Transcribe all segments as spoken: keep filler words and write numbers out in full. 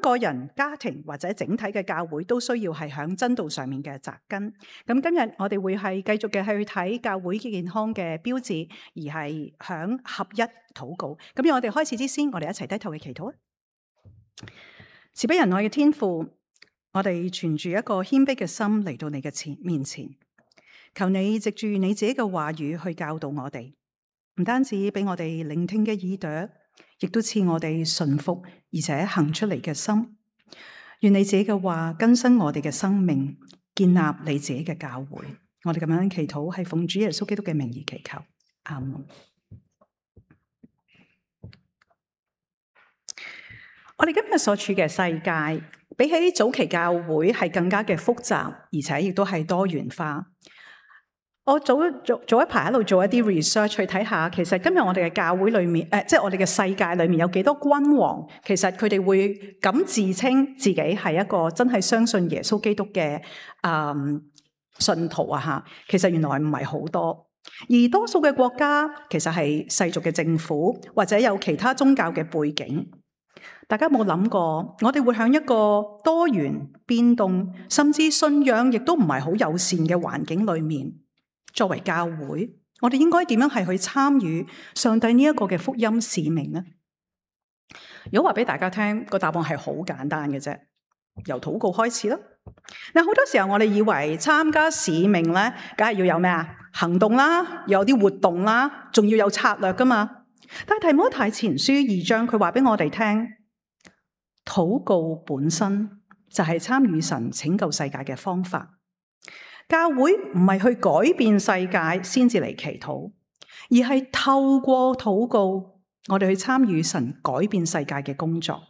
個人、家庭或者整體嘅教會都需要係喺真道上面嘅扎根。咁今日我哋會係繼續嘅去睇教會健康嘅標誌，而係響合一禱告。咁讓我哋開始之先，我哋一齊低頭嘅祈禱啊！慈悲仁愛嘅天父，我哋存住一個謙卑嘅心嚟到你嘅前面前，求你藉住你自己嘅話語去教導我哋，唔單止俾我哋聆聽嘅耳朵，亦都賜我哋順服而且行出嚟嘅心。願你自己嘅話更新我哋嘅生命，建立你自己嘅教會。我哋咁樣祈禱係奉主耶穌基督嘅名義祈求，阿門。我哋今日所處嘅世界，比起早期教會係更加嘅複雜，而且亦都係多元化。我早早早一排喺度做一啲 research 去睇下，其實今日我哋嘅教會裏面，誒、呃，即係我哋嘅世界裏面有幾多君王，其實佢哋會咁自稱自己係一個真係相信耶穌基督嘅誒信徒啊吓。其實原來唔係好多，而多數嘅國家其實係世俗嘅政府或者有其他宗教嘅背景。大家有冇諗過，我哋會喺一個多元變動，甚至信仰亦都唔係好友善嘅環境裏面，作為教會，我哋應該點樣係去參與上帝呢一個嘅福音使命呢？如果話俾大家聽，個答案係好簡單嘅啫，由禱告開始啦。嗱，好多時候我哋以為參加使命咧，梗係要有咩啊？行動啦，要有啲活動啦，仲要有策略噶嘛。但係提摩太前書二章，佢話俾我哋聽，禱告本身就係參與神拯救世界嘅方法。教會唔係去改變世界先至嚟祈禱，而係透過禱告，我哋去參與神改變世界嘅工作。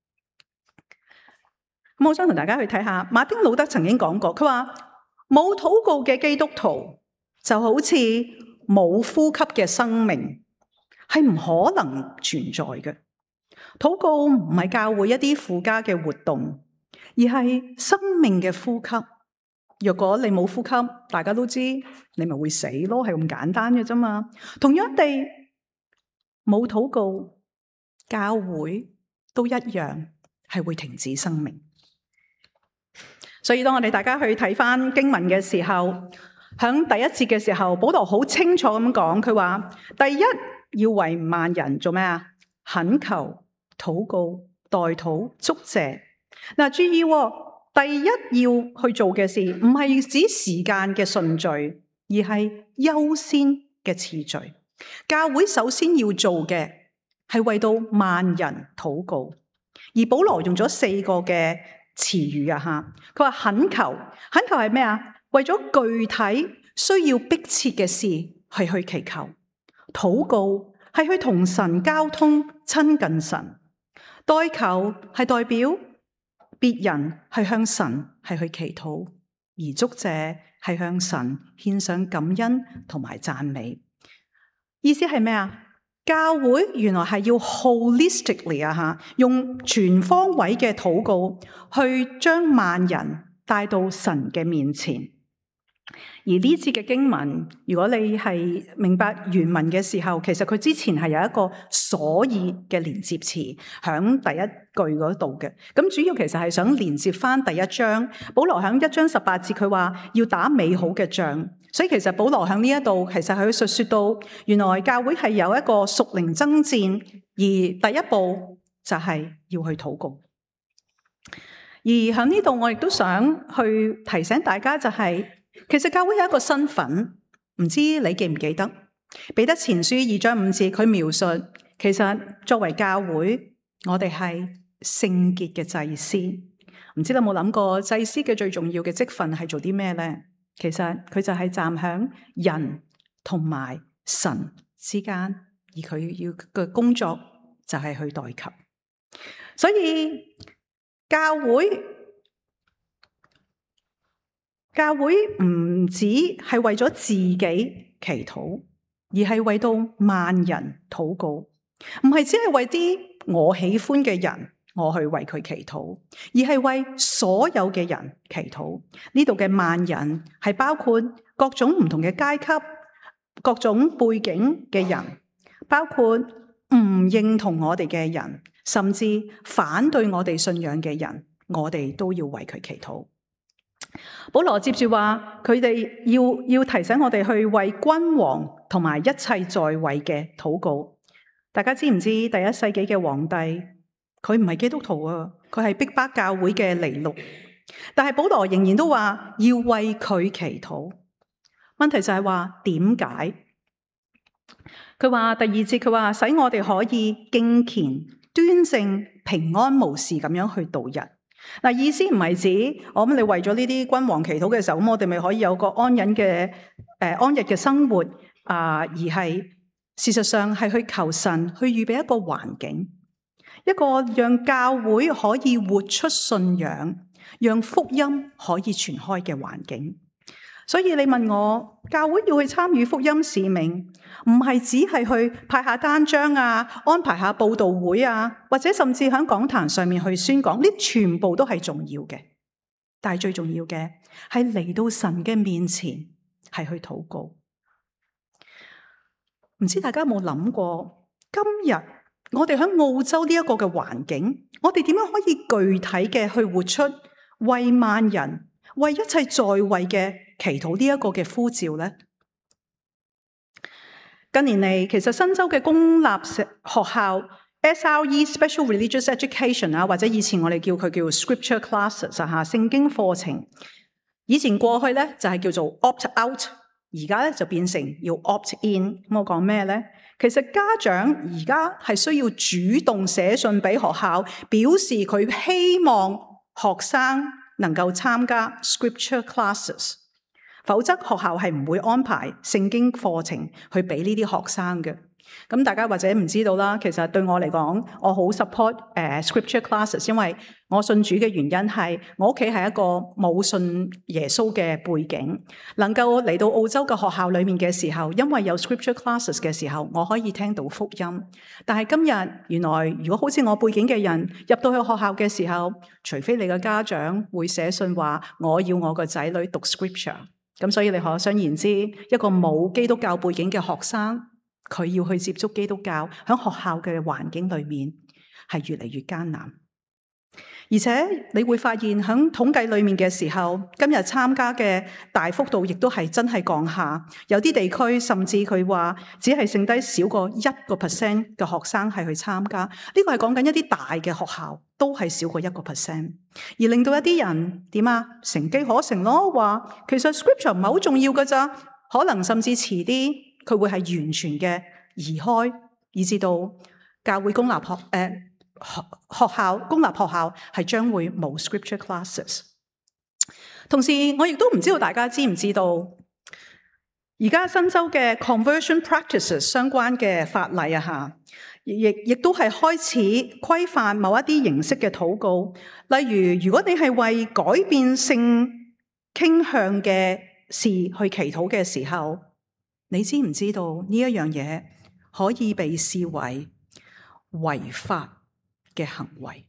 咁我想同大家去睇下，馬丁路德曾經講過，佢話冇禱告嘅基督徒就好似冇呼吸嘅生命，係唔可能存在嘅。禱告唔係教會一啲附加嘅活動，而係生命嘅呼吸。若果你冇呼吸，大家都知你咪會死咯，係咁簡單嘅啫嘛。同樣地，冇禱告，教會都一樣係會停止生命。所以當我哋大家去睇返經文嘅時候，響第一節嘅時候，保羅好清楚咁講，佢話第一要為萬人做咩啊？懇求、禱告、代禱、祝謝。嗱，注意喎。第一要去做嘅事，唔係指時間嘅順序，而係優先嘅次序。教會首先要做嘅係為到萬人禱告，而保羅用咗四個嘅詞語啊吓，佢話懇求，懇求係咩啊？為咗具體需要迫切嘅事係去祈求，禱告係去同神交通親近神，代求係代表別人係向神係去祈禱，而祝謝係向神獻上感恩同埋讚美。意思係咩啊？教會原來係要 holistically 啊吓，用全方位嘅禱告去將萬人帶到神嘅面前。而呢節嘅經文，如果你係明白原文嘅時候，其實佢之前係有一個所以嘅連接詞響第一句嗰度嘅。咁主要其實係想連接翻第一章。保羅響一章十八節，佢話要打美好嘅仗。所以其實保羅響呢一度，其實佢述說到，原來教會係有一個屬靈爭戰，而第一步就係要去禱告。而響呢度，我亦都想去提醒大家，就係、是。其實教會有一個身份，唔知你記唔記得？彼得前書二章五節，佢描述其實作為教會，我哋係聖潔嘅祭司。唔知你有冇諗過，祭司嘅最重要嘅職分係做啲咩呢？其實佢就係站響人同埋神之間，而佢要嘅工作就係去代求。所以教會。教會唔止係為咗自己祈禱，而係為到萬人禱告，唔係只係為啲我喜歡嘅人，我去為佢祈禱，而係為所有嘅人祈禱。呢度嘅萬人係包括各種唔同嘅階級、各種背景嘅人，包括唔認同我哋嘅人， 甚至反對我哋信仰嘅人，我哋都要為佢祈禱。保羅接住話，佢哋要要提醒我哋去為君王同埋一切在位嘅禱告。大家知唔知第一世紀嘅皇帝，佢唔係基督徒啊，佢係逼迫教會嘅尼祿，但係保羅仍然都話要為佢祈禱。問題就係話點解？佢話第二節，佢話使我哋可以敬虔、端正、平安無事咁樣去度日。嗱，意思唔係指我諗你為咗呢啲君王祈禱嘅時候，咁我哋咪可以有個安忍嘅誒、呃、安逸嘅生活啊、呃，而係事實上係去求神去預備一個環境，一個讓教會可以活出信仰，讓福音可以傳開嘅環境。所以你問我，教會要去參與福音使命，唔係只係去派下單張啊，安排下佈道會啊，或者甚至喺講壇上面去宣講，呢全部都係重要嘅。但係最重要嘅係嚟到神嘅面前，係去禱告。唔知大家有冇諗過，今日我哋喺澳洲呢一個嘅環境，我哋點樣可以具體嘅去活出為萬人、為一切在位嘅祈禱呢一個嘅呼召呢？近年嚟，其實新州嘅公立學校 S R E Special Religious Education 啊，或者以前我哋叫佢叫 Scripture Classes 啊，聖經課程。以前過去咧就係叫做 opt out， 而家咧就變成要 opt in。咁我講咩咧？其實家長而家係需要主動寫信俾學校，表示佢希望學生能夠參加 Scripture Classes。否則學校係唔會安排聖經課程去俾呢啲學生嘅。咁大家或者唔知道啦，其實對我嚟講，我好 support 誒、uh, Scripture Classes， 因為我信主嘅原因係我屋企係一個冇信耶穌嘅背景，能夠嚟到澳洲嘅學校裏面嘅時候，因為有 Scripture Classes 嘅時候，我可以聽到福音。但係今日原來如果好似我背景嘅人入到去學校嘅時候，除非你嘅家長會寫信話我要我個仔女讀 Scripture。咁所以你可想而知，一個冇基督教背景嘅學生，佢要去接觸基督教，喺學校嘅環境裏面係越嚟越艱難。而且你會發現喺統計裏面嘅時候，今日參加嘅大幅度亦都係真係降下。有啲地區甚至佢話只係剩低少過一個 percent 嘅學生係去參加。呢個係講緊一啲大嘅學校都係少過一個 percent， 而令到一啲人點啊？乘機可乘咯，話其實 scripture 唔係好重要㗎咋，可能甚至遲啲佢會係完全嘅移開，以至到教會公立學誒。呃學學校公立學校係將會冇 scripture classes。同時我亦都唔知道大家知唔知道，而家新州嘅 conversion practices 相關嘅法例啊吓，亦亦都係開始規範某一啲形式嘅禱告。例如，如果你係為改變性傾向嘅事去祈禱嘅時候，你知唔知道呢一樣嘢可以被視為違法嘅行為？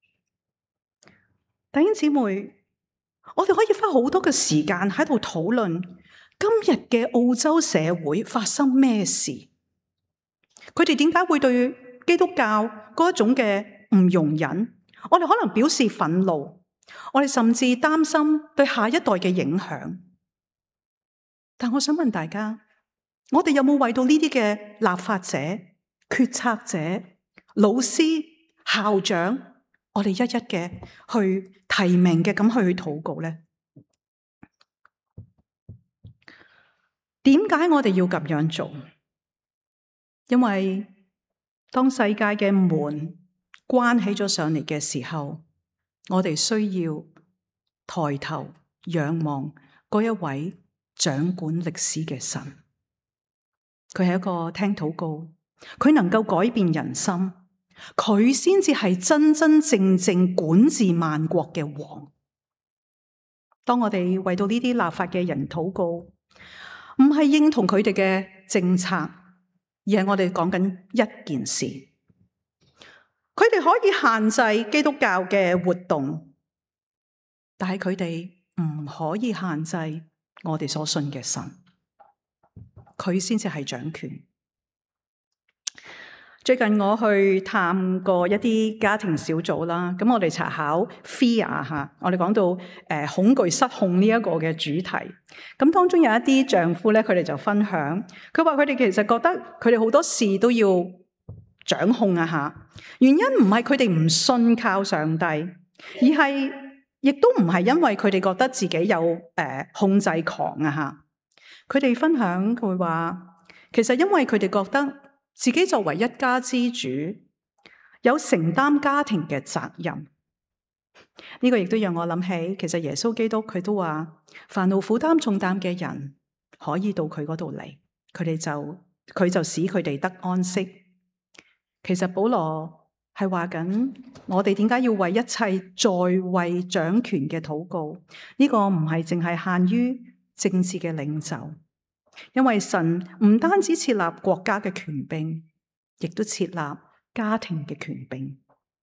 弟兄姊妹，我哋可以花好多嘅時間喺度討論今日嘅澳洲社會發生咩事，佢哋點解會對基督教嗰種嘅唔容忍？我哋可能表示憤怒，我哋甚至擔心對下一代嘅影響。但我想問大家，我哋有冇為到呢啲嘅立法者、決策者、老師、校長，我哋一一嘅去提名嘅咁去禱告呢？點解我哋要咁樣做？因為當世界嘅門關起咗上嚟嘅時候，我哋需要抬頭仰望嗰一位掌管歷史嘅神。佢係一個聽禱告，佢能夠改變人心。佢先至係真真正正管治萬國嘅王。當我哋為到呢啲立法嘅人禱告，唔係認同佢哋嘅政策，而係我哋講緊一件事：佢哋可以限制基督教嘅活動，但係佢哋唔可以限制我哋所信嘅神。佢先至係掌權。 最近我去探過一啲家庭小組啦，咁我哋查考 fear 吓，我哋講到誒恐懼失控呢一個嘅主題。咁當中有一啲丈夫咧，佢哋就分享，佢話佢哋其實覺得佢哋好多事都要掌控啊吓，原因唔係佢哋唔信靠上帝，而係亦都唔係因為佢哋覺得自己有誒控制狂啊吓。佢哋分享佢話，其實因為佢哋覺得自己作為一家之主，有承擔家庭嘅責任。呢個亦都讓我諗起，其實耶穌基督佢都話，凡勞苦擔重擔嘅人可以到佢嗰度嚟，佢哋就佢就使佢哋得安息。其實保羅係話緊，我哋點解要為一切在位掌權嘅禱告？呢個唔係淨係限於政治嘅領袖。因為神唔單止設立國家嘅權柄，亦都設立家庭嘅權柄。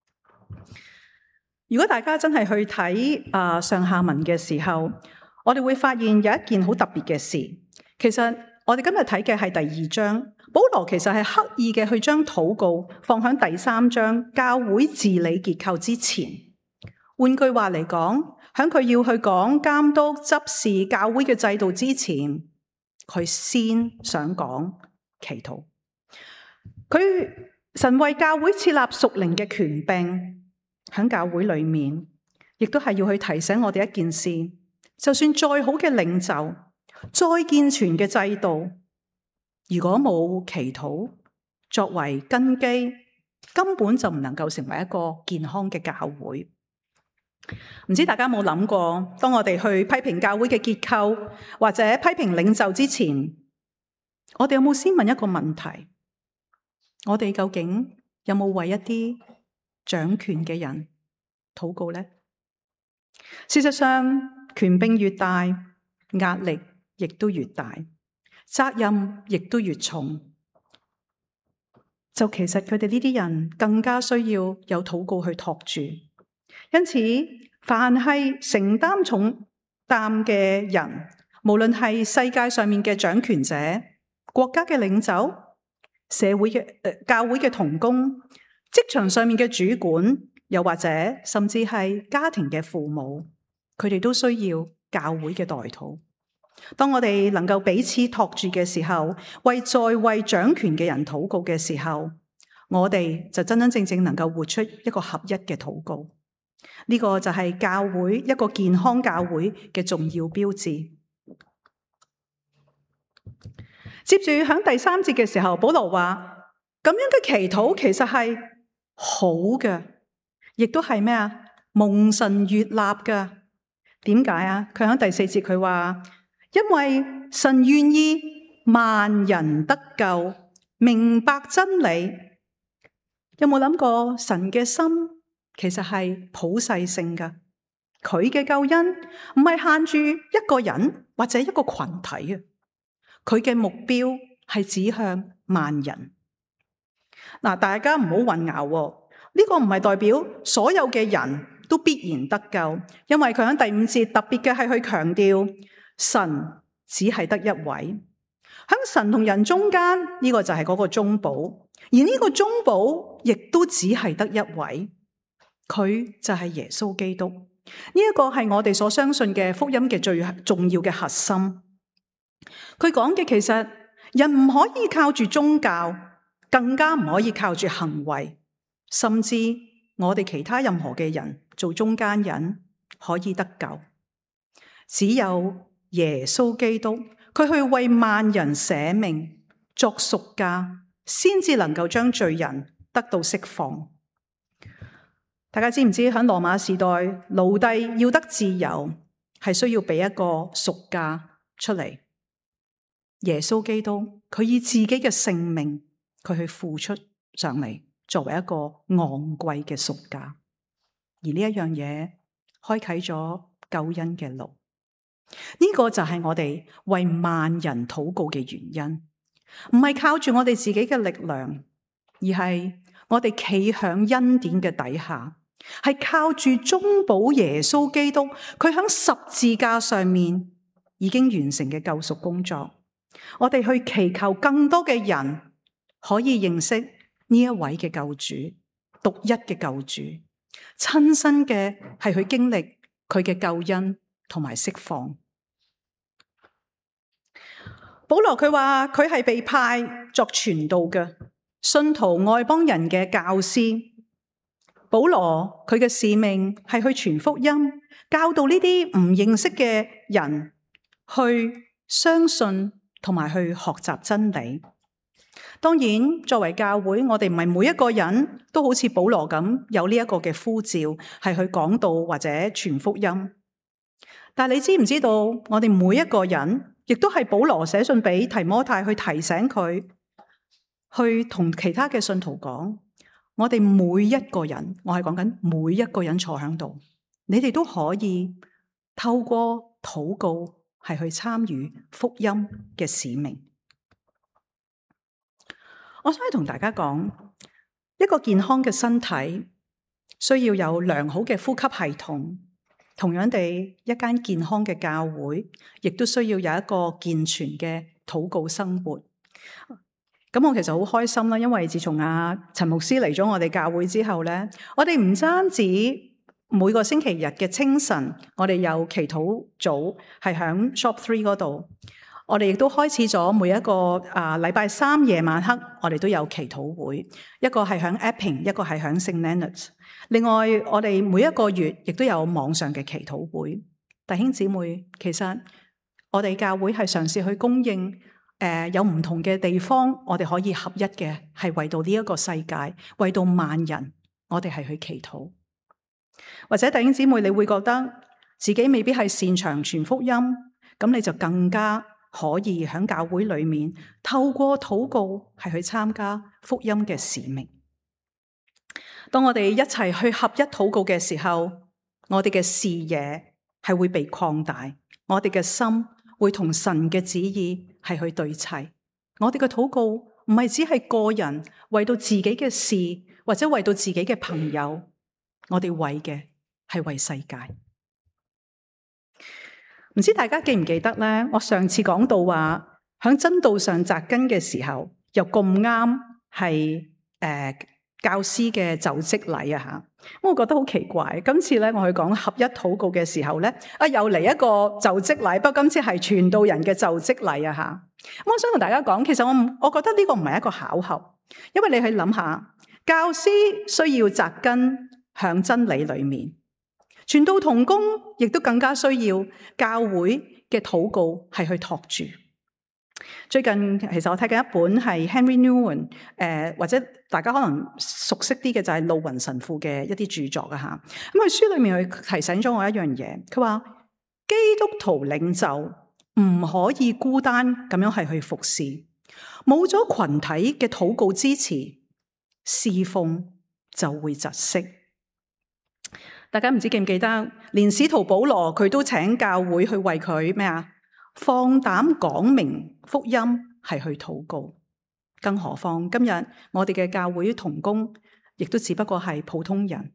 如果大家真係去睇啊、呃、上下文嘅時候，我哋會發現有一件好特別嘅事。其實我哋今日睇嘅係第二章，保羅其實係刻意嘅去將禱告放喺第三章教會治理結構之前。換句話嚟講，喺佢要去講監督執事教會嘅制度之前，佢先想講祈禱。佢神為教會設立屬靈嘅權柄，喺教會裏面，亦都係要去提醒我哋一件事：就算再好嘅領袖，再健全嘅制度，如果冇祈禱作為根基，根本就唔能夠成為一個健康嘅教會。唔知大家有冇諗過，當我哋去批評教會嘅結構或者批評領袖之前，我哋有冇先問一個問題：我哋究竟有冇為一啲掌權嘅人禱告呢？事實上，權柄越大，壓力亦都越大，責任亦都越重。就其實佢哋呢啲人更加需要有禱告去托住。因此，凡係承擔重擔嘅人，無論係世界上面嘅掌權者、國家嘅領袖、社會嘅、呃、教會嘅同工、職場上面嘅主管，又或者甚至係家庭嘅父母，佢哋都需要教會嘅代禱。當我哋能夠彼此托住嘅時候，為在位掌權嘅人禱告嘅時候，我哋就真真正正能夠活出一個合一嘅禱告。呢個就係教會一個健康教會嘅重要標誌。接住喺第三節嘅時候，保羅話：咁樣嘅祈禱其實係好嘅，亦都係咩啊？蒙神悅納嘅。點解啊？佢喺第四節佢話：因為神願意萬人得救，明白真理。有冇諗過神嘅心其實係普世性㗎？佢嘅救恩唔係限住一個人或者一個群體啊，佢嘅目標係指向萬人。嗱，大家唔好混淆喎，呢個唔係代表所有嘅人都必然得救，因為佢喺第五節特別嘅係去強調神只係得一位。喺神同人中間，呢個就係嗰個中保，而呢個中保亦都只係得一位。佢就係耶穌基督，呢一個係我哋所相信嘅福音嘅最重要嘅核心。佢講嘅其實人唔可以靠住宗教，更加唔可以靠住行為，甚至我哋其他任何嘅人做中間人可以得救。只有耶穌基督，佢去為萬人捨命作贖價，先至能夠將罪人得到釋放。大家知唔知喺羅馬時代，奴隸要得自由係需要俾一個贖價出嚟？耶穌基督佢以自己嘅性命，佢去付出上嚟，作為一個昂貴嘅贖價。而呢一樣嘢開啟咗救恩嘅路。呢個就係我哋為萬人禱告嘅原因，唔係靠住我哋自己嘅力量，而係我哋企響恩典嘅底下。係靠住中保耶穌基督，佢喺十字架上面已經完成嘅救贖工作。我哋去祈求更多嘅人可以認識呢一位嘅救主，獨一嘅救主，親身嘅係去經歷佢嘅救恩同埋釋放。保羅佢話佢係被派作傳道嘅信徒外邦人嘅教師。保羅佢嘅使命係去傳福音，教導呢啲唔認識嘅人去相信同埋去學習真理。當然，作為教會，我哋唔係每一個人都好似保羅咁有呢一個嘅呼召，係去講道或者傳福音。但你知唔知道，我哋每一個人，亦都係保羅寫信俾提摩太去提醒佢，去同其他嘅信徒講，我哋每一個人，我係講緊每一個人坐喺度，你哋都可以透過禱告係去參與福音嘅使命。我想同大家講，一個健康嘅身體需要有良好嘅呼吸系統，同樣地，一間健康嘅教會亦都需要有一個健全嘅禱告生活。咁我其實好開心啦，因為自從阿陳牧師嚟咗我哋教會之後咧，我哋唔單止每個星期日嘅清晨，我哋有祈禱組係響 Shop Three 嗰度。我哋亦都開始咗每一個啊禮拜三夜晚黑，我哋都有祈禱會，一個係響 Epping， 一個係響聖 Leonards。另外，我哋每一個月亦都有網上嘅祈禱會。弟兄姊妹，其實我哋教會係嘗試去供應，誒、呃、有唔同嘅地方，我哋可以合一嘅，係為到呢一個世界，為到萬人，我哋係去祈禱。或者弟兄姊妹，你會覺得自己未必係擅長傳福音，咁你就更加可以喺教會裏面透過禱告係去參加福音嘅使命。當我哋一齊去合一禱告嘅時候，我哋嘅視野係會被擴大，我哋嘅心會同神嘅旨意係去對齊。我哋嘅禱告唔係只係個人為到自己嘅事，或者為到自己嘅朋友，我哋為嘅係為世界。唔知大家記唔記得咧？我上次講到話喺真道上扎根嘅時候，又咁啱係誒教師嘅就職禮啊吓，我覺得好奇怪。今次咧我去講合一禱告嘅時候咧，啊又嚟一個就職禮，不過今次係傳道人嘅就職禮啊吓。咁我想同大家講，其實我我覺得呢個唔係一個巧合，因為你去諗下，教師需要扎根響真理裏面。傳道同工亦都更加需要教會嘅禱告係去托住。最近其實我睇緊一本係 Henry Nouwen 誒、呃，或者大家可能熟悉啲嘅就係路雲神父嘅一啲著作啊吓。咁佢書裏面佢提醒咗我一樣嘢，佢話基督徒領袖唔可以孤單咁樣係去服侍，冇咗群體嘅禱告支持，侍奉就會窒息。大家唔知記唔記得，連使徒保羅佢都請教會去為佢咩啊？放膽講明福音係去禱告。更何況今日我哋嘅教會同工，亦都只不過係普通人。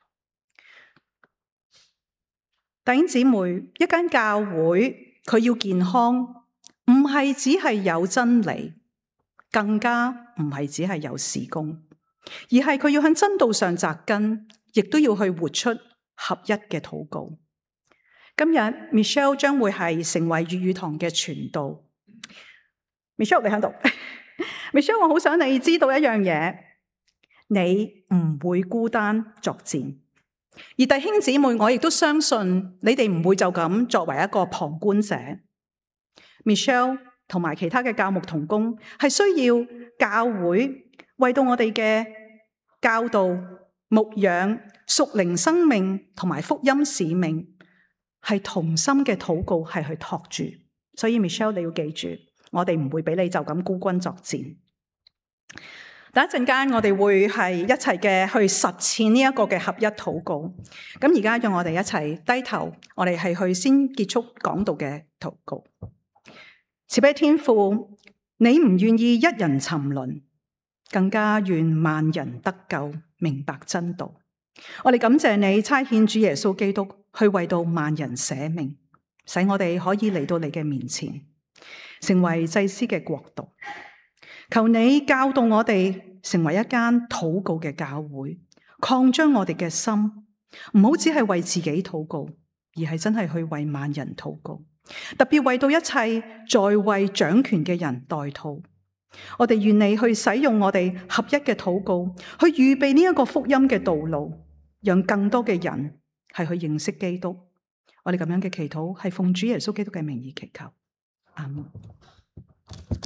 弟兄姊妹，一間教會佢要健康，唔係只係有真理，更加唔係只係有事工，而係佢要喺真道上扎根。亦都要去活出合一嘅禱告。今日 Michelle 將會係成為粵語堂嘅傳道。Michelle 你喺度？Michelle 我好想你知道一樣嘢，你唔會孤單作戰。而弟兄姊妹，我亦都相信你哋唔會就咁作為一個旁觀者。Michelle 同埋其他嘅教牧同工係需要教會為到我哋嘅教導、牧養、屬靈生命同埋福音使命，係同心嘅禱告係去托住。所以 Michelle 你要記住，我哋唔會俾你就咁孤軍作戰。等一陣間我哋會係一齊嘅去實踐呢一個嘅合一禱告。咁而家讓我哋一齊低頭，我哋係去先結束講道嘅禱告。慈悲天父，你唔願意一人沉淪，更加願萬人得救，明白真道。我哋感謝你差遣主耶穌基督去為到萬人捨命，使我哋可以嚟到你嘅面前，成為祭司嘅國度。求你教導我哋成為一間禱告嘅教會，擴張我哋嘅心，唔好只係為自己禱告，而係真係去為萬人禱告，特別為到一切在位掌權嘅人代禱。我哋願你去使用我哋合一嘅禱告，去預備呢一個福音嘅道路，讓更多嘅人係去認識基督。我哋咁樣嘅祈禱係奉主耶穌基督嘅名義祈求，阿門。